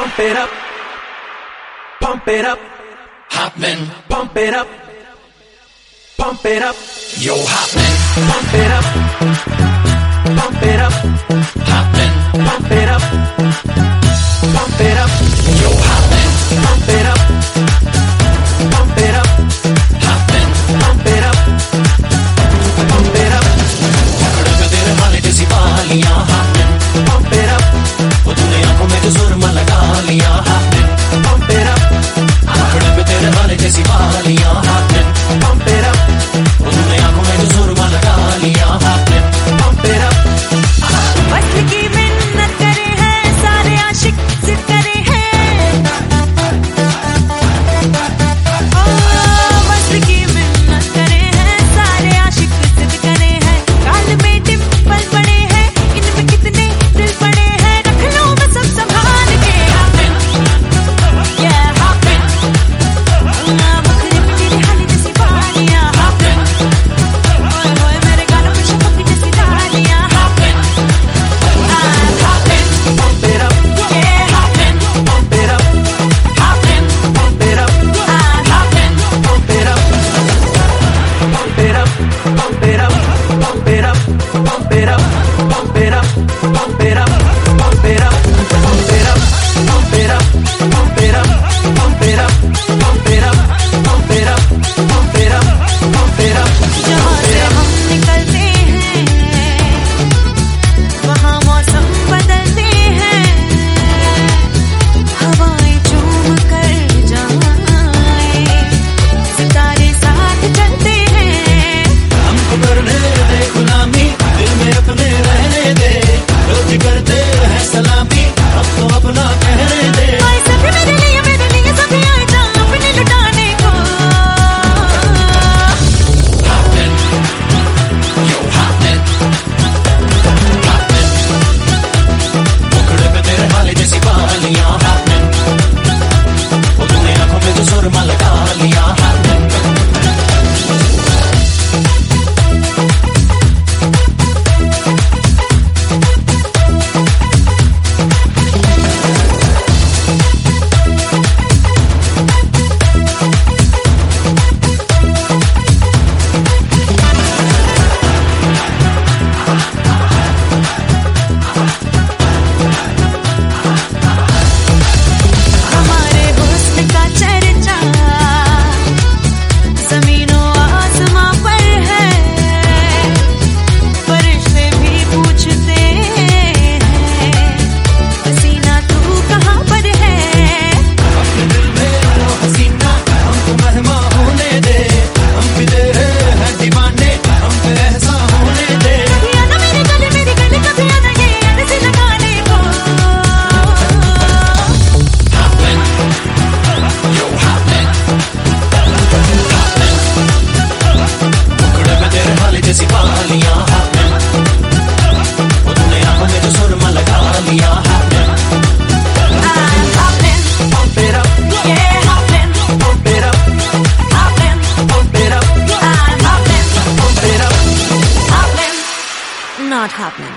pump it up, pump it up, happening, pump it up, pump it up, yo happening, pump it up, pump it up, happening, pump it up, pump it up, yo happening, pump it up, pump it up, happening, pump it up, pump it up, पकड़ तेरे वाले जैसी बालियां happening, pump it up, वो तूने आंखों में जो सुरमा लगा लिया happening, pump it up, पकड़ तेरे वाले जैसी बालियां happening, pump it up, वो तूने आंखों में जो सुरमा लगा लिया happening, pump it up. वक्त की मिन्नत करे हैं सारे आशिक जिद करे हैं, वक्त की मिन्नत करे हैं सारे आशिक जिद करे हैं। गाल में डिंपल पड़े हैं, इनमें कितने दिल पड़े हैं, रख लो मैं सब संभाल के। मुखरे पे तेरी हाली जैसी बालियां, ओए ओए मेरे गालों पे शफक जैसी डालियां। Pump it up, pump it up, pump it up, pump it up, pump it up, pump it up, pump it up, pump it up, pump it up, pump it up, pump it up, pump it up, pump it up, pump it up, pump it up, pump it up, pump it up, pump it up, pump it up. जहाँ से हम निकलते हैं वहाँ मौसम बदलते हैं, हवाएं झूम कर जाएं, सितारे साथ चलते हैं। हमको करने दे गुलामी, दिल में अपने रहने दे, रोज करते हैं सलामी, अब तो अपना कहने दे। आए सभी मेरे लिए सभी आए जाओ अपने लुटाने को। Happening, yo happening, happening, मुखड़े पे तेरे हाले जैसी बालियां happening, वो तूने आंखों में जो सुरमा लगा लिया happening, हमारे हुस्न का चर्चा ज़मीनों आसमां पर है, फरिश्ते भी पूछते हैं हसीना तू कहाँ पर है। अपने दिल में वो हसीना हमको मेहमा होने दे, हम भी तेरे हैं दीवाने, हम पे ऐसा होने दे। कभी आना मेरे गले कभी आना ये ऐसे लगाने को। Happening, yo happening, happening, मुखड़े पे तेरे हाले जैसी बालियां happening, वो तूने आंखों में जो सुरमा लगा लिया happening, Pump it up, pump it up, pump it up, pump it up. Not happening.